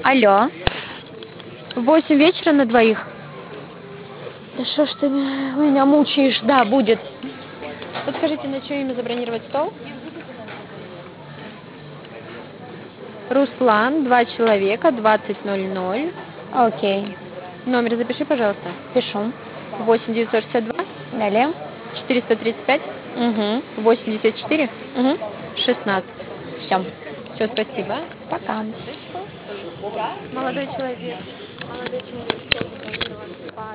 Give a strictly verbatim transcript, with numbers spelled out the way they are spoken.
Алло. В восемь вечера на двоих. Да что ж ты меня мучаешь? Да, будет. Подскажите, на чье имя забронировать стол? Руслан, два человека, двадцать ноль ноль. Окей. Номер запиши, пожалуйста. Пишу. восемь девятьсот шестьдесят два Далее. четыреста тридцать пять Угу. восемьдесят четыре Угу. шестнадцать. Все. Все, спасибо. Пока. Молодой человек. Молодой человек.